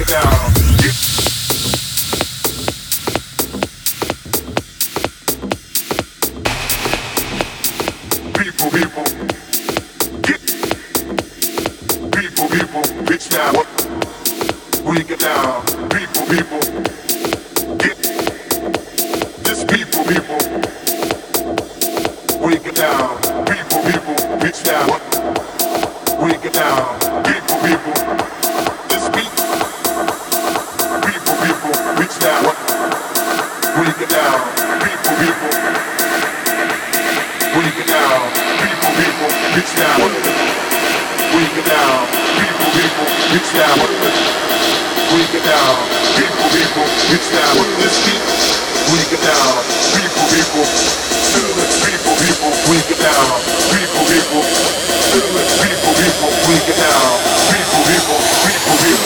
it down. People, people, get people, people, bitch now. We get down. People, people, get this. People, people, we get down. People, people, bitch now. We get down. People, people, this beat. People, people, bitch now. We get down. People, people. We get down, people, people, bitch down. We get down, people, people, bitch down. We get down, people, people, bitch down. This beat, we get down, people, people, feel it, people, people, we get down, people, people, feel it, people, people, we get down, people, people, people, people.